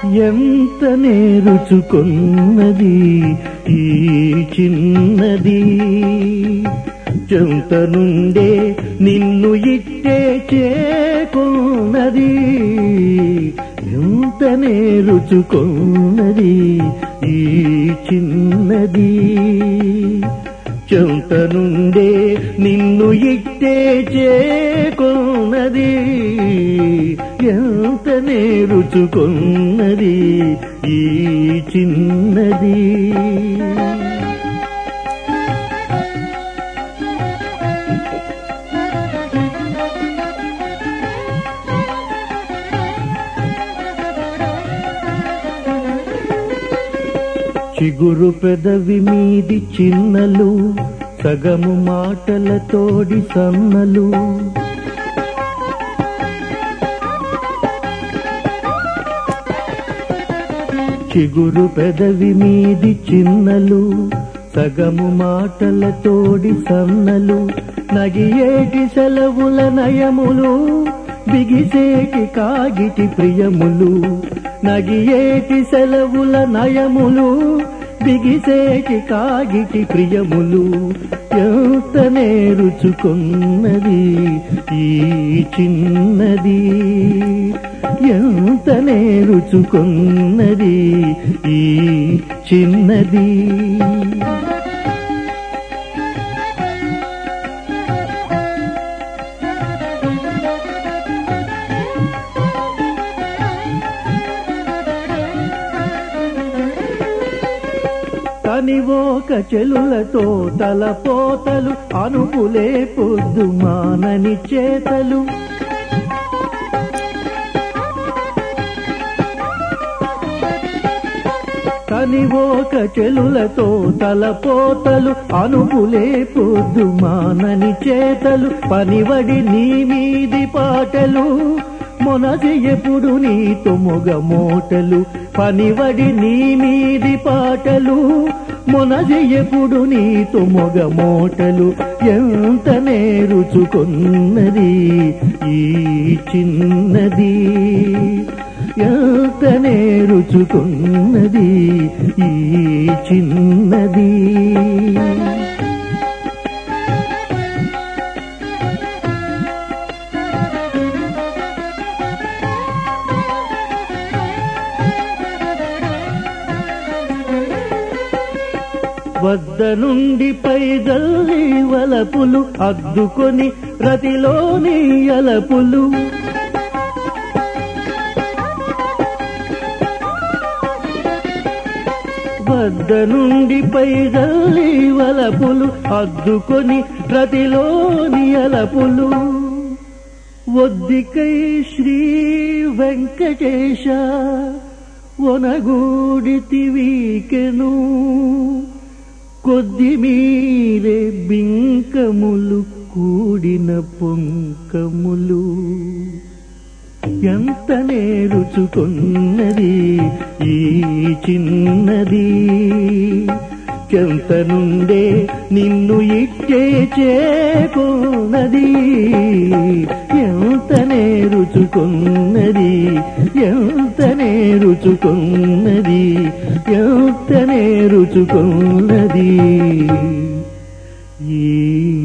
ఎంత నేరుచుకున్నది ఈ చిన్నది, చెంత నుండే నిన్ను ఇట్టే చేకున్నది. ఎంత నేరుచుకున్నది ఈ చిన్నది, చెంత నుండే నిన్ను ఇట్టే చేకున్నది. ఎంత నేరుచుకున్నది ఈ చిన్నది. చిగురు పెదవి మీది చిన్నలు, సగము మాటలతోడి సన్నలు. చిగురు పెదవి మీది చిన్నలు, సగము మాటలతోడి సన్నలు. నగియేటి సెలవుల నయములు, బిగిసేటి కాగిటి ప్రియములు. నగియేటి సెలవుల నయములు, బిగిసేటి కాగిటి ప్రియములు. ఎంత నేరుచుకున్నది ఈ చిన్నది, ఎంత నేరుచుకున్నది ఈ చిన్నది. కనివోక చెలులతో తలపోతలు, అనుపులే పొద్దు మానని చేతలు. కనివోక చెలులతో తలపోతలు, అనుపులే పొద్దు మానని చేతలు. పనివడి నీ మీది పాటలు, మొనసి ఎప్పుడు నీతో మొగ మోటలు. పనివడి నీ మీది పాటలు, మొనసి ఎప్పుడు నీతో మొగ మోటలు. ఎంత నేరుచుకున్నది ఈ చిన్నది, ఎంత నేరుచుకున్నది ఈ చిన్నది. వద్ద నుండి పైదల్లి వలపులు, అద్దుకొని రతిలోని అలపులు. వద్ద నుండి పైదల్లి వలపులు, అద్దుకొని రతిలోని అలపులు. ఒద్దికై శ్రీ వెంకటేశ ఒనగూడితివీకెను, కొద్ది మీరే బింకములు కూడిన పొంకములు. ఎంత నేరుచుకున్నది ఈ చిన్నది, చెంత నుండే నిన్ను ఇట్టే చేకున్నది. ఎంత నేరుచుకున్నది, ఎంత నేరుచుకున్నది, ఎంత నేరుచుకున్నది ఈ